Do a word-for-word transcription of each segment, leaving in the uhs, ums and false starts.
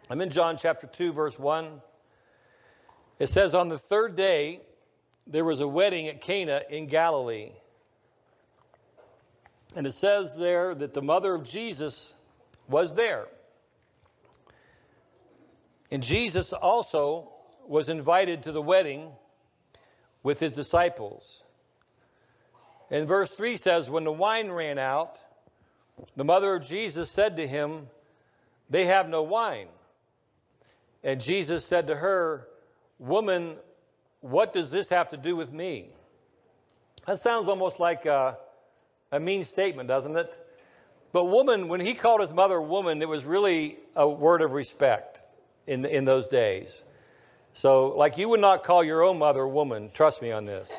I'm in John chapter two, verse one. It says, on the third day, there was a wedding at Cana in Galilee. And it says there that the mother of Jesus was there. And Jesus also was invited to the wedding with his disciples. And verse three says, when the wine ran out, the mother of Jesus said to him, they have no wine. And Jesus said to her, woman, what does this have to do with me? That sounds almost like a, a mean statement, doesn't it? But woman, when he called his mother woman, it was really a word of respect in, in those days. So, like you would not call your own mother woman, trust me on this.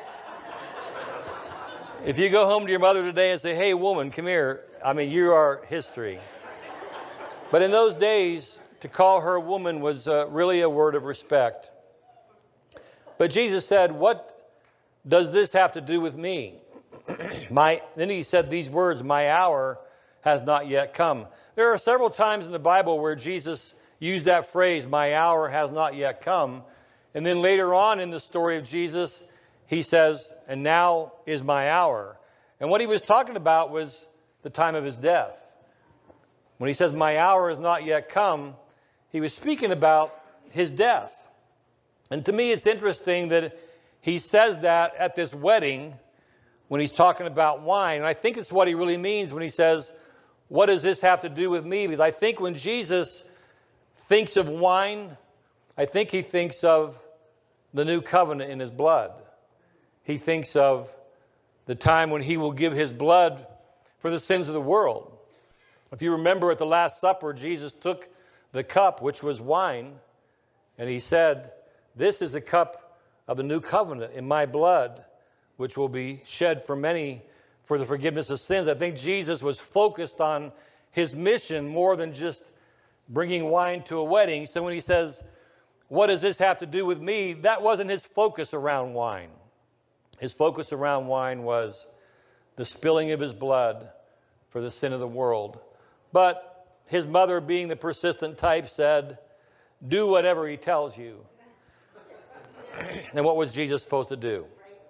If you go home to your mother today and say, hey, woman, come here, I mean, you are history. But in those days, to call her woman was uh, really a word of respect. But Jesus said, what does this have to do with me? my, then he said these words, my hour has not yet come. There are several times in the Bible where Jesus used that phrase, my hour has not yet come. And then later on in the story of Jesus, he says, and now is my hour. And what he was talking about was the time of his death. When he says, my hour has not yet come, he was speaking about his death. And to me, it's interesting that he says that at this wedding when he's talking about wine. And I think it's what he really means when he says, what does this have to do with me? Because I think when Jesus thinks of wine, I think he thinks of the new covenant in his blood. He thinks of the time when he will give his blood for the sins of the world. If you remember at the Last Supper, Jesus took the cup, which was wine, and he said, this is the cup of the new covenant in my blood, which will be shed for many for the forgiveness of sins. I think Jesus was focused on his mission more than just bringing wine to a wedding. So when he says, what does this have to do with me? That wasn't his focus around wine. His focus around wine was the spilling of his blood for the sin of the world. But his mother, being the persistent type, said, do whatever he tells you. And what was Jesus supposed to do?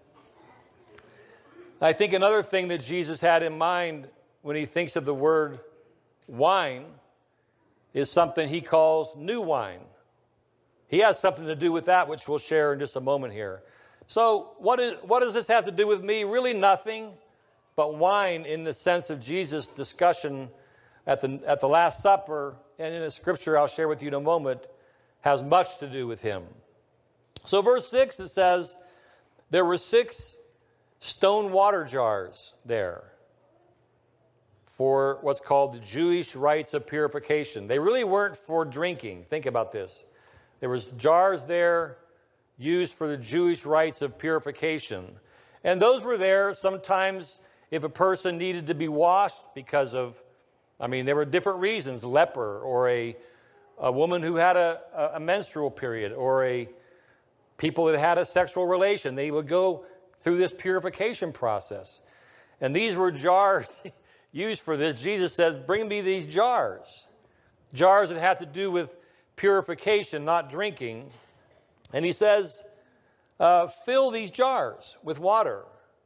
I think another thing that Jesus had in mind when he thinks of the word wine is something he calls new wine. He has something to do with that, which we'll share in just a moment here. So what, is, what does this have to do with me? Really nothing, but wine in the sense of Jesus' discussion at the, at the Last Supper and in a scripture I'll share with you in a moment has much to do with him. So verse six, it says, there were six stone water jars there for what's called the Jewish rites of purification. They really weren't for drinking. Think about this. There was jars there used for the Jewish rites of purification. And those were there sometimes if a person needed to be washed because of, I mean, there were different reasons, leper or a, a woman who had a, a menstrual period or a people that had a sexual relation. They would go through this purification process. And these were jars used for this. Jesus says, bring me these jars. Jars that have to do with purification, not drinking. And he says, uh, fill these jars with water.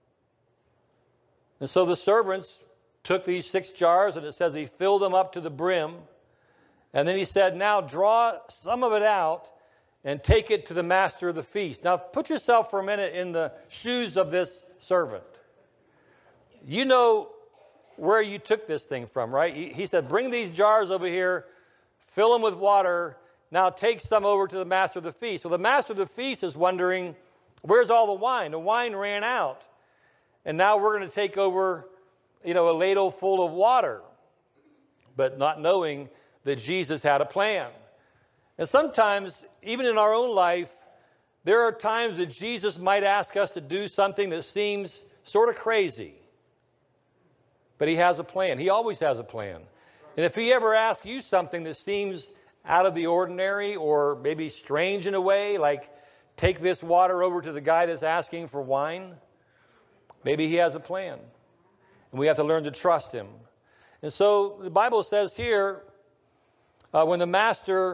And so the servants took these six jars, and it says he filled them up to the brim. And then he said, now draw some of it out and take it to the master of the feast. Now put yourself for a minute in the shoes of this servant. You know where you took this thing from, right? He said, bring these jars over here, fill them with water. Now take some over to the master of the feast. Well, the master of the feast is wondering, where's all the wine? The wine ran out. And now we're going to take over, you know, a ladle full of water. But not knowing that Jesus had a plan. And sometimes, even in our own life, there are times that Jesus might ask us to do something that seems sort of crazy. But he has a plan. He always has a plan. And if he ever asks you something that seems out of the ordinary or maybe strange in a way, like take this water over to the guy that's asking for wine, maybe he has a plan. And we have to learn to trust him. And so the Bible says here, uh, when the master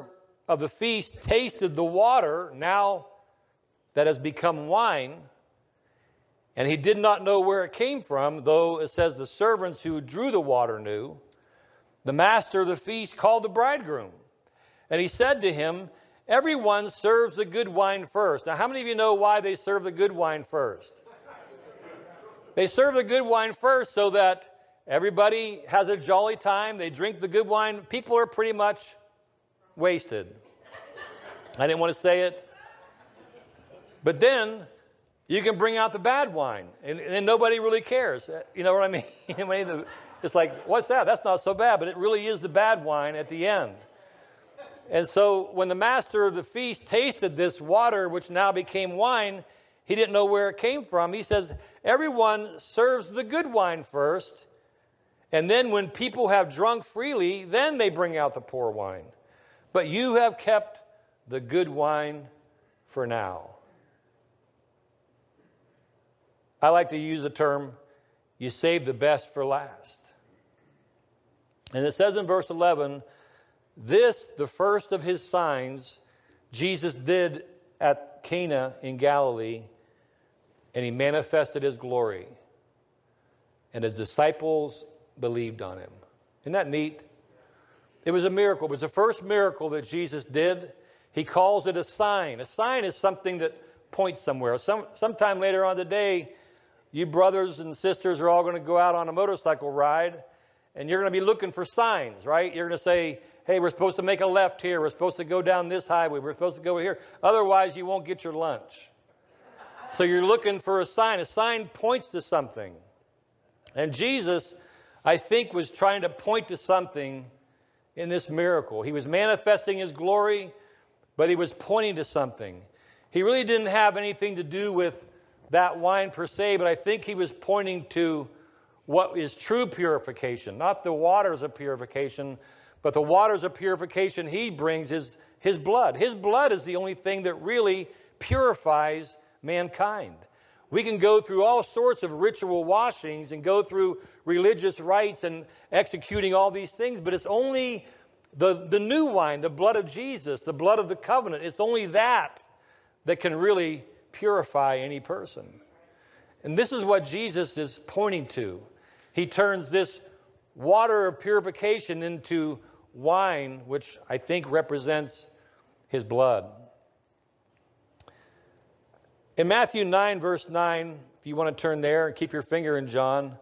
of the feast tasted the water, now that has become wine, and he did not know where it came from, though it says the servants who drew the water knew, the master of the feast called the bridegroom. And he said to him, everyone serves the good wine first. Now, how many of you know why they serve the good wine first? They serve the good wine first so that everybody has a jolly time. They drink the good wine. People are pretty much wasted. I didn't want to say it. But then you can bring out the bad wine, and, and then nobody really cares. You know what I mean? It's like, what's that? That's not so bad, but it really is the bad wine at the end. And so when the master of the feast tasted this water, which now became wine, he didn't know where it came from. He says, everyone serves the good wine first, and then when people have drunk freely, then they bring out the poor wine. But you have kept the good wine for now. I like to use the term, you save the best for last. And it says in verse eleven, this, the first of his signs, Jesus did at Cana in Galilee, and he manifested his glory. And his disciples believed on him. Isn't that neat? It was a miracle. It was the first miracle that Jesus did. He calls it a sign. A sign is something that points somewhere. Some sometime later on today, you brothers and sisters are all going to go out on a motorcycle ride, and you're going to be looking for signs, right? You're going to say, hey, we're supposed to make a left here. We're supposed to go down this highway. We're supposed to go here. Otherwise, you won't get your lunch. So you're looking for a sign. A sign points to something. And Jesus, I think, was trying to point to something in this miracle. He was manifesting his glory, but he was pointing to something. He really didn't have anything to do with that wine per se, but I think he was pointing to what is true purification, not the waters of purification, but the waters of purification he brings is his blood. His blood is the only thing that really purifies mankind. We can go through all sorts of ritual washings and go through religious rites and executing all these things, but it's only the, the new wine, the blood of Jesus, the blood of the covenant. It's only that that can really purify any person. And this is what Jesus is pointing to. He turns this water of purification into wine, which I think represents his blood. In Matthew nine, verse nine, if you want to turn there and keep your finger in John,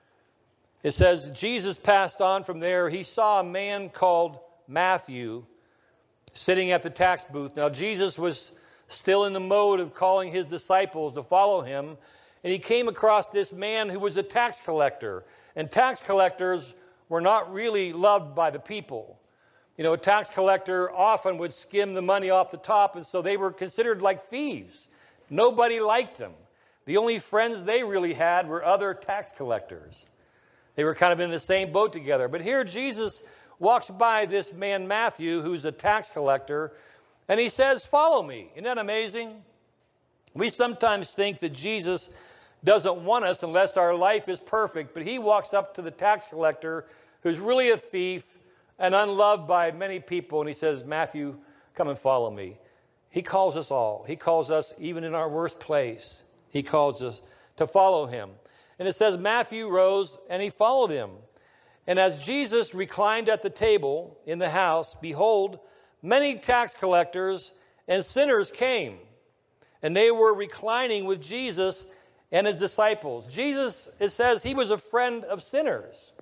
it says, Jesus passed on from there. He saw a man called Matthew sitting at the tax booth. Now, Jesus was still in the mode of calling his disciples to follow him, and he came across this man who was a tax collector. And tax collectors were not really loved by the people. You know, a tax collector often would skim the money off the top, and so they were considered like thieves. Nobody liked them. The only friends they really had were other tax collectors. They were kind of in the same boat together. But here Jesus walks by this man Matthew, who's a tax collector, and he says, follow me. Isn't that amazing? We sometimes think that Jesus doesn't want us unless our life is perfect, but he walks up to the tax collector who's really a thief and unloved by many people, and he says, Matthew, come and follow me. He calls us all. He calls us even in our worst place. He calls us to follow him. And it says Matthew rose and he followed him. And as Jesus reclined at the table in the house, behold, many tax collectors and sinners came, and they were reclining with Jesus and his disciples. Jesus, it says, he was a friend of sinners.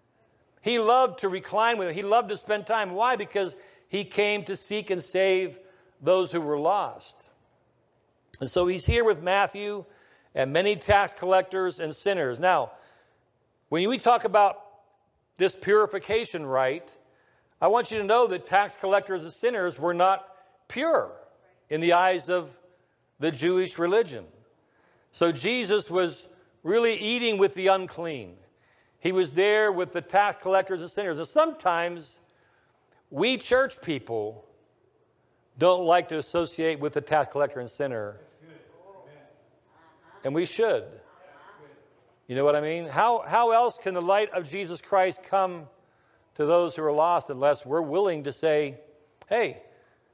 He loved to recline with them. He loved to spend time. Why? Because he came to seek and save those who were lost. And so he's here with Matthew and many tax collectors and sinners. Now, when we talk about this purification rite, I want you to know that tax collectors and sinners were not pure in the eyes of the Jewish religion. So Jesus was really eating with the unclean. He was there with the tax collectors and sinners. And sometimes we church people don't like to associate with the tax collector and sinner. And we should. You know what I mean? How, how else can the light of Jesus Christ come to those who are lost unless we're willing to say, hey,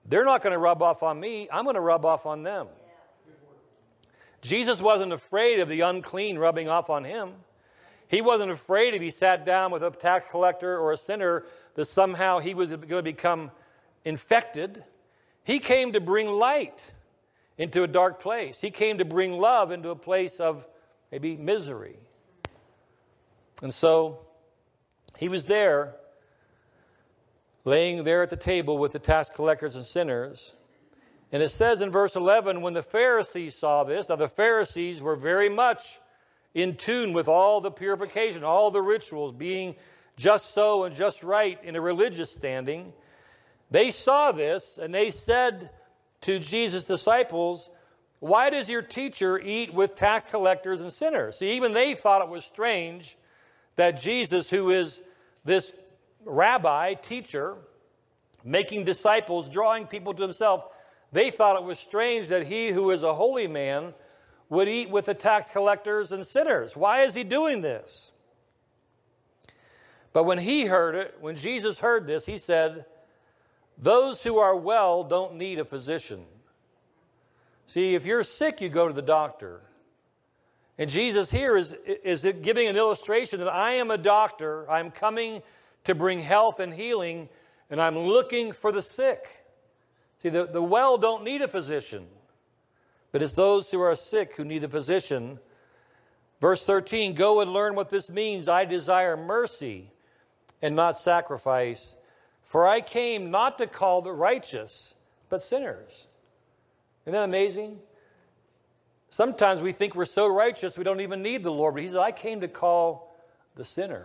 They're not going to rub off on me. I'm going to rub off on them. Jesus wasn't afraid of the unclean rubbing off on him. He wasn't afraid if he sat down with a tax collector or a sinner that somehow he was going to become infected. He came to bring light into a dark place. He came to bring love into a place of maybe misery. And so he was there, laying there at the table with the tax collectors and sinners. And it says in verse eleven, when the Pharisees saw this, now the Pharisees were very much in tune with all the purification, all the rituals, being just so and just right in a religious standing. They saw this and they said to Jesus' disciples, why does your teacher eat with tax collectors and sinners? See, even they thought it was strange that Jesus, who is this rabbi, teacher, making disciples, drawing people to himself, they thought it was strange that he who is a holy man would eat with the tax collectors and sinners. Why is he doing this? But when he heard it, when Jesus heard this, he said, those who are well don't need a physician. See, if you're sick, you go to the doctor. And Jesus here is, is giving an illustration that I am a doctor. I'm coming to bring health and healing, and I'm looking for the sick. See, the, the well don't need a physician, but it's those who are sick who need a physician. Verse thirteen, go and learn what this means. I desire mercy and not sacrifice, for I came not to call the righteous, but sinners. Isn't that amazing? Sometimes we think we're so righteous we don't even need the Lord, but he said, I came to call the sinner.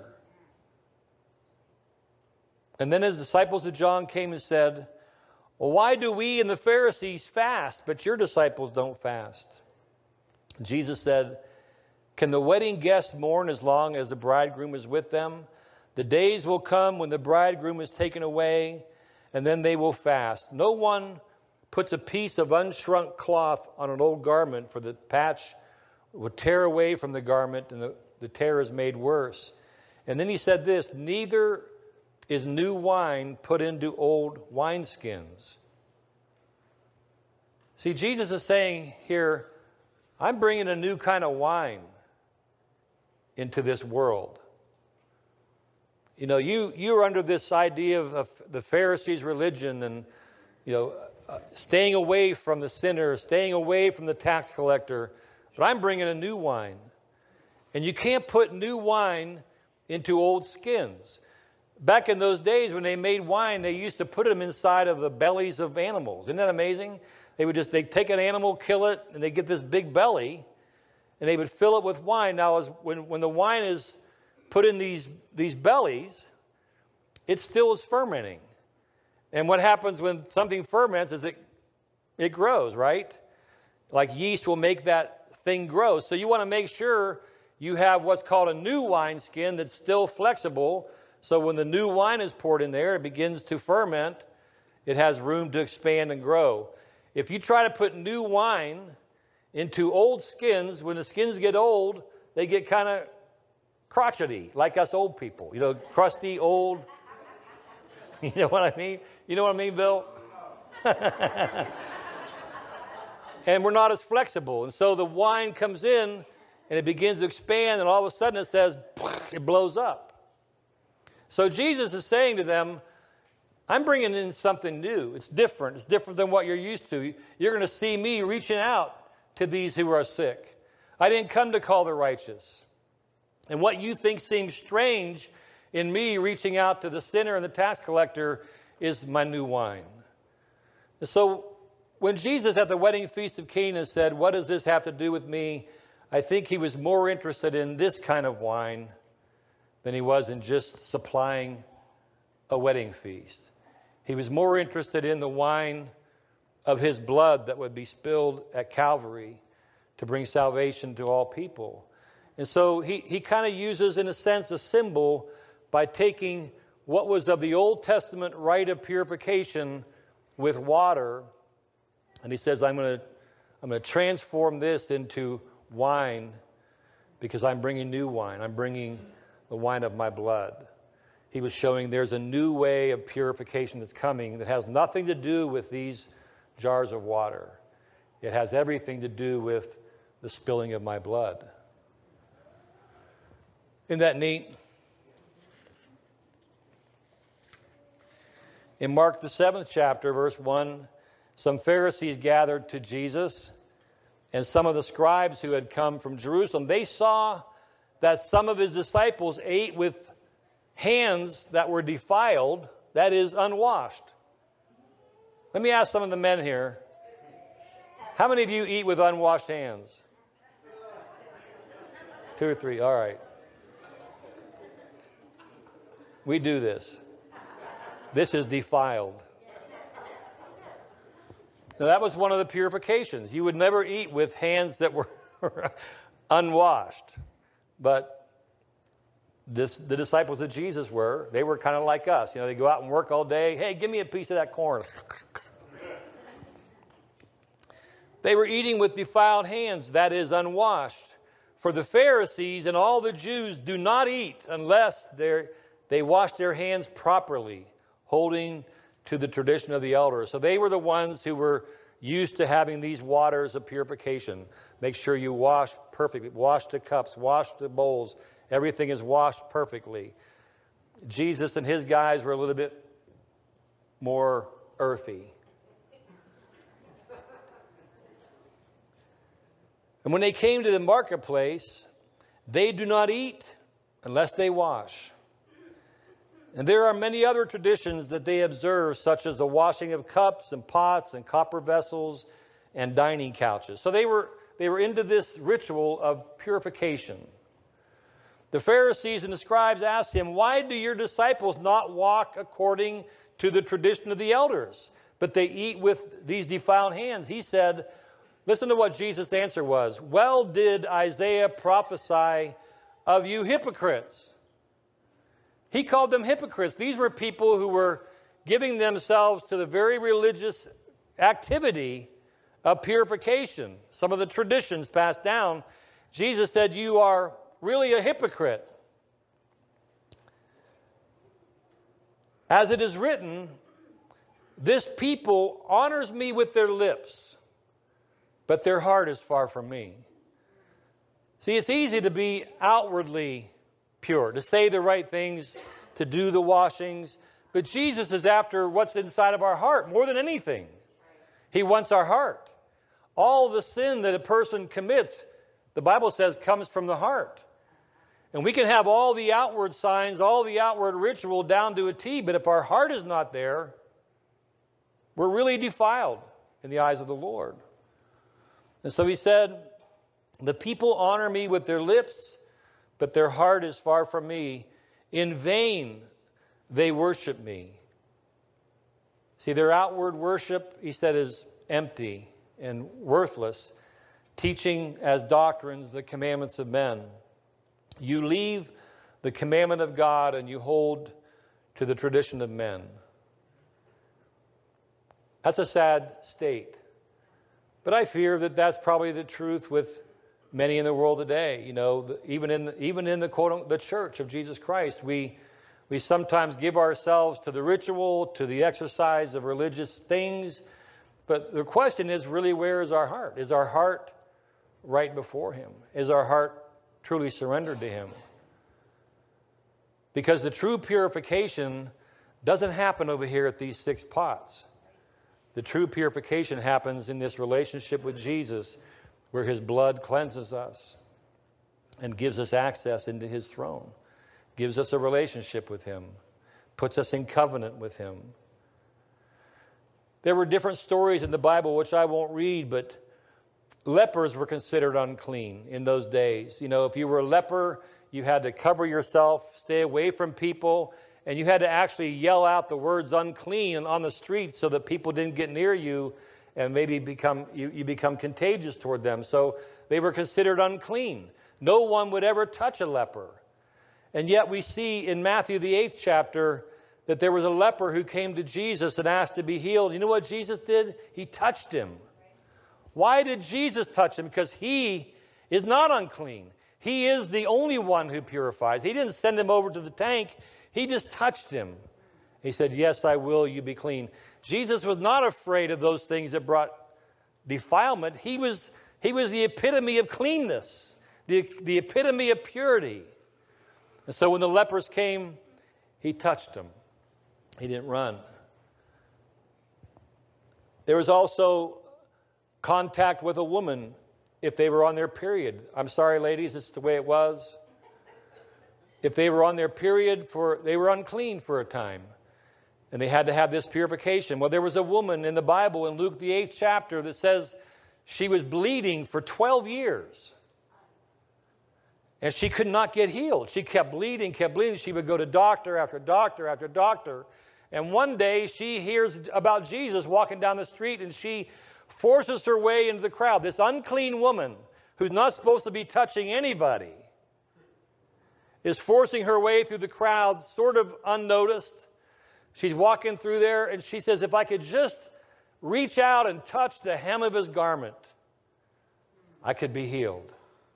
And then his disciples of John came and said, well, why do we and the Pharisees fast, but your disciples don't fast? Jesus said, can the wedding guests mourn as long as the bridegroom is with them? The days will come when the bridegroom is taken away, and then they will fast. No one puts a piece of unshrunk cloth on an old garment, for the patch will tear away from the garment, and the, the tear is made worse. And then he said this, neither is new wine put into old wineskins. See, Jesus is saying here, I'm bringing a new kind of wine into this world. You know, you, you're under this idea of, of the Pharisees' religion and, you know, uh, staying away from the sinner, staying away from the tax collector. But I'm bringing a new wine. And you can't put new wine into old skins. Back in those days when they made wine, they used to put them inside of the bellies of animals. Isn't that amazing? They would just, they'd take an animal, kill it, and they'd get this big belly, and they would fill it with wine. Now, as when, when the wine is put in these, these bellies, it still is fermenting. And what happens when something ferments is it, it grows, right? Like yeast will make that thing grow. So you want to make sure you have what's called a new wineskin that's still flexible. So when the new wine is poured in there, it begins to ferment. It has room to expand and grow. If you try to put new wine into old skins, when the skins get old, they get kind of crotchety, like us old people. You know, crusty, old. You know what I mean? You know what I mean, Bill? And we're not as flexible. And so the wine comes in, and it begins to expand, and all of a sudden it says, it blows up. So Jesus is saying to them, I'm bringing in something new. It's different. It's different than what you're used to. You're going to see me reaching out to these who are sick. I didn't come to call the righteous. And what you think seems strange in me reaching out to the sinner and the tax collector is my new wine. And so when Jesus at the wedding feast of Cana said, what does this have to do with me? I think he was more interested in this kind of wine than he was in just supplying a wedding feast. He was more interested in the wine of his blood that would be spilled at Calvary to bring salvation to all people. And so he, he kind of uses, in a sense, a symbol by taking what was of the Old Testament rite of purification with water, and he says, I'm going to I'm going to transform this into wine because I'm bringing new wine. I'm bringing the wine of my blood. He he was showing there's a new way of purification that's coming that has nothing to do with these jars of water. It has everything to do with the spilling of my blood. Isn't that neat? In Mark, the seventh chapter, verse one, some Pharisees gathered to Jesus, and some of the scribes who had come from Jerusalem. They saw that some of his disciples ate with hands that were defiled, that is, unwashed. Let me ask some of the men here. How many of you eat with unwashed hands? Two or three, all right. We do this. This is defiled. Now, that was one of the purifications. You would never eat with hands that were unwashed. But this, the disciples of Jesus were. They were kind of like us. You know, they go out and work all day. Hey, give me a piece of that corn. They were eating with defiled hands, that is, unwashed. For the Pharisees and all the Jews do not eat unless they wash their hands properly, holding to the tradition of the elders. So they were the ones who were used to having these waters of purification. Make sure you wash perfectly. Wash the cups, wash the bowls. Everything is washed perfectly. Jesus and his guys were a little bit more earthy. And when they came to the marketplace, they do not eat unless they wash. And there are many other traditions that they observe, such as the washing of cups and pots and copper vessels and dining couches. So they were, they were into this ritual of purification. The Pharisees and the scribes asked him, "Why do your disciples not walk according to the tradition of the elders, but they eat with these defiled hands?" He said, listen to what Jesus' answer was. "Well did Isaiah prophesy of you hypocrites." He called them hypocrites. These were people who were giving themselves to the very religious activity of purification, some of the traditions passed down. Jesus said, "You are really a hypocrite. As it is written, this people honors me with their lips, but their heart is far from me." See, it's easy to be outwardly pure, to say the right things, to do the washings. But Jesus is after what's inside of our heart more than anything. He wants our heart. All the sin that a person commits, the Bible says, comes from the heart. And we can have all the outward signs, all the outward ritual down to a T, but if our heart is not there, we're really defiled in the eyes of the Lord. And so he said, "The people honor me with their lips, but their heart is far from me. In vain they worship me." See, their outward worship, he said, is empty and worthless, teaching as doctrines the commandments of men. You leave the commandment of God and you hold to the tradition of men. That's a sad state. But I fear that that's probably the truth with many in the world today. You know, even in the, even in the quote the church of Jesus Christ, we we sometimes give ourselves to the ritual, to the exercise of religious things. But the question is really, where is our heart? Is our heart right before Him? Is our heart truly surrendered to Him? Because the true purification doesn't happen over here at these six pots. The true purification happens in this relationship with Jesus, where His blood cleanses us and gives us access into His throne, gives us a relationship with Him, puts us in covenant with Him. There were different stories in the Bible, which I won't read, but lepers were considered unclean in those days. You know, if you were a leper, you had to cover yourself, stay away from people, and you had to actually yell out the words unclean on the streets so that people didn't get near you and maybe become you, you become contagious toward them. So they were considered unclean. No one would ever touch a leper. And yet we see in Matthew, the eighth chapter, that there was a leper who came to Jesus and asked to be healed. You know what Jesus did? He touched him. Why did Jesus touch him? Because He is not unclean. He is the only one who purifies. He didn't send him over to the tank. He just touched him. He said, yes, I will, you be clean. Jesus was not afraid of those things that brought defilement. He was, he was the epitome of cleanness, the, the epitome of purity. And so when the lepers came, he touched them. He didn't run. There was also contact with a woman if they were on their period. I'm sorry, ladies, it's the way it was. If they were on their period, for they were unclean for a time. And they had to have this purification. Well, there was a woman in the Bible in Luke, the eighth chapter, that says she was bleeding for twelve years. And she could not get healed. She kept bleeding, kept bleeding. She would go to doctor after doctor after doctor. And one day she hears about Jesus walking down the street, and she forces her way into the crowd. This unclean woman who's not supposed to be touching anybody is forcing her way through the crowd, sort of unnoticed. She's walking through there, and she says, if I could just reach out and touch the hem of his garment, I could be healed.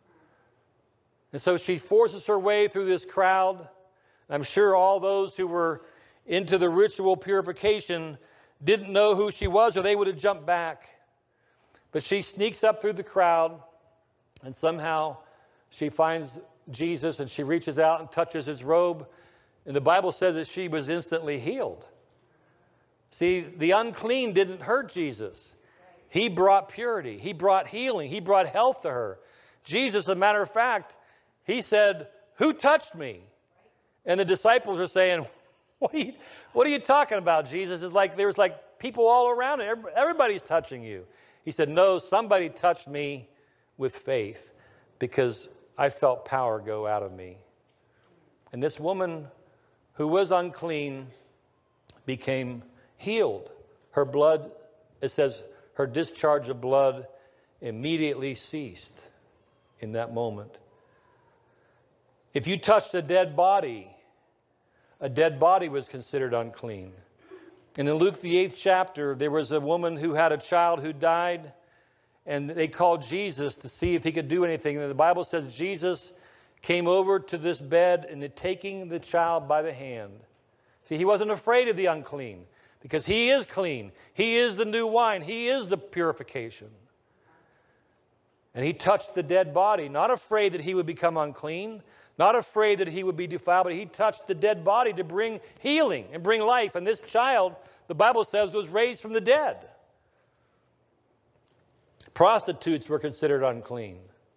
And so she forces her way through this crowd. I'm sure all those who were into the ritual purification didn't know who she was, or they would have jumped back. But she sneaks up through the crowd, and somehow she finds Jesus, and she reaches out and touches his robe. And the Bible says that she was instantly healed. See, the unclean didn't hurt Jesus. He brought purity. He brought healing. He brought health to her. Jesus, as a matter of fact, he said, who touched me? And the disciples are saying, what are you, what are you talking about, Jesus? It's like there's like people all around it. Everybody's touching you. He said, no, somebody touched me with faith because I felt power go out of me. And this woman who was unclean became healed. Her blood, it says, her discharge of blood immediately ceased in that moment. If you touched a dead body, a dead body was considered unclean. And in Luke, the eighth chapter, there was a woman who had a child who died, and they called Jesus to see if he could do anything. And the Bible says Jesus came over to this bed and taking the child by the hand. See, he wasn't afraid of the unclean because he is clean. He is the new wine. He is the purification. And he touched the dead body, not afraid that he would become unclean, not afraid that he would be defiled, but he touched the dead body to bring healing and bring life. And this child, the Bible says, was raised from the dead. Prostitutes were considered unclean.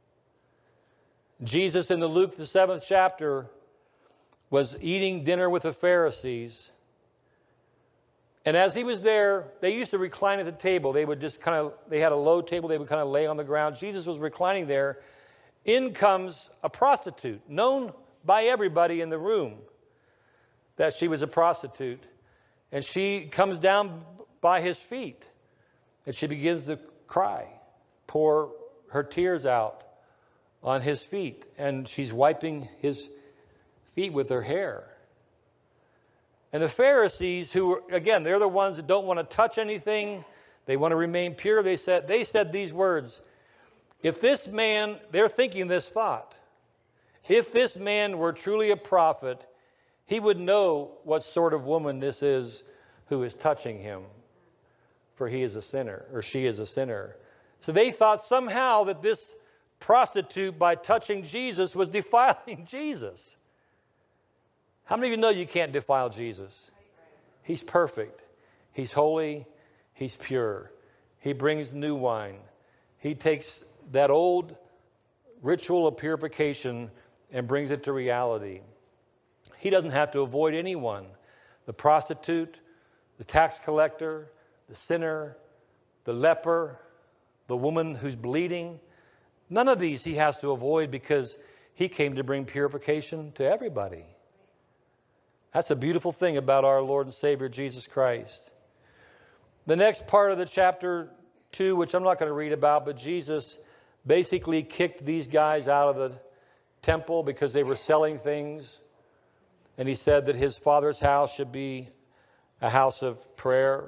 Jesus in the Luke, the seventh chapter, was eating dinner with the Pharisees. And as he was there, they used to recline at the table. They would just kind of, they had a low table, they would kind of lay on the ground. Jesus was reclining there. In comes a prostitute, known by everybody in the room that she was a prostitute. And she comes down by his feet, and she begins to cry, pour her tears out on his feet, and she's wiping his feet with her hair. And the Pharisees, who, again, they're the ones that don't want to touch anything, they want to remain pure, they said, they said these words, if this man, they're thinking this thought, if this man were truly a prophet, he would know what sort of woman this is who is touching him, for he is a sinner, or she is a sinner. So they thought somehow that this prostitute, by touching Jesus, was defiling Jesus. How many of you know you can't defile Jesus? He's perfect. He's holy. He's pure. He brings new wine. He takes that old ritual of purification and brings it to reality. He doesn't have to avoid anyone. The prostitute, the tax collector, the sinner, the leper, the woman who's bleeding. None of these he has to avoid because he came to bring purification to everybody. That's a beautiful thing about our Lord and Savior Jesus Christ. The next part of the chapter two, which I'm not going to read about, but Jesus basically kicked these guys out of the temple because they were selling things. And he said that his Father's house should be a house of prayer.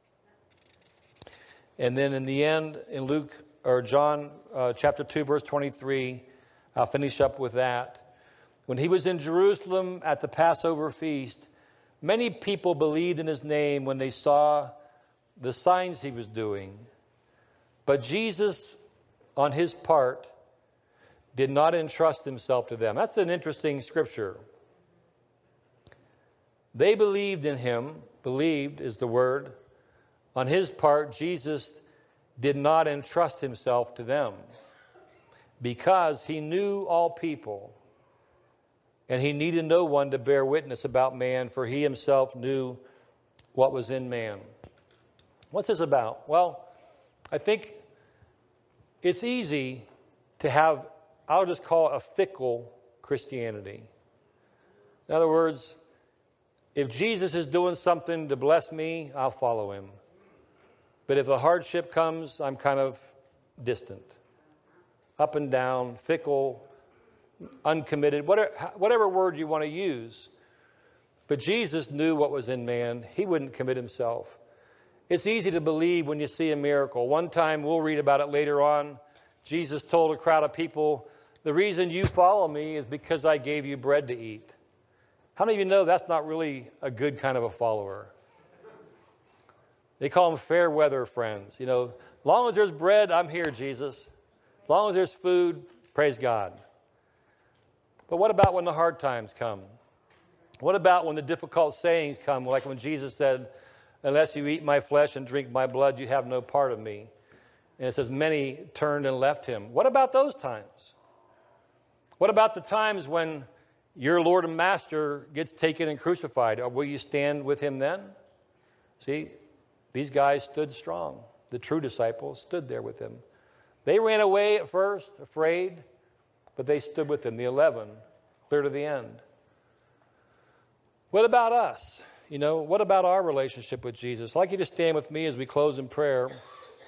And then in the end, in Luke or John uh, chapter two, verse twenty-three, I'll finish up with that. When he was in Jerusalem at the Passover feast, many people believed in his name when they saw the signs he was doing. But Jesus, on his part, did not entrust himself to them. That's an interesting scripture. They believed in him. Believed is the word. On his part, Jesus did not entrust himself to them because he knew all people and he needed no one to bear witness about man, for he himself knew what was in man. What's this about? Well, I think it's easy to have, I'll just call it a fickle Christianity. In other words, if Jesus is doing something to bless me, I'll follow him. But if the hardship comes, I'm kind of distant. Up and down, fickle, uncommitted, whatever, whatever word you want to use. But Jesus knew what was in man. He wouldn't commit himself. It's easy to believe when you see a miracle. One time, we'll read about it later on, Jesus told a crowd of people, the reason you follow me is because I gave you bread to eat. How many of you know that's not really a good kind of a follower? They call them fair weather friends. You know, as long as there's bread, I'm here, Jesus. As long as there's food, praise God. But what about when the hard times come? What about when the difficult sayings come, like when Jesus said, unless you eat my flesh and drink my blood, you have no part of me. And it says many turned and left him. What about those times? What about the times when your Lord and Master gets taken and crucified? Will you stand with him then? See, these guys stood strong. The true disciples stood there with him. They ran away at first, afraid, but they stood with him, the eleven, clear to the end. What about us? You know, what about our relationship with Jesus? I'd like you to stand with me as we close in prayer.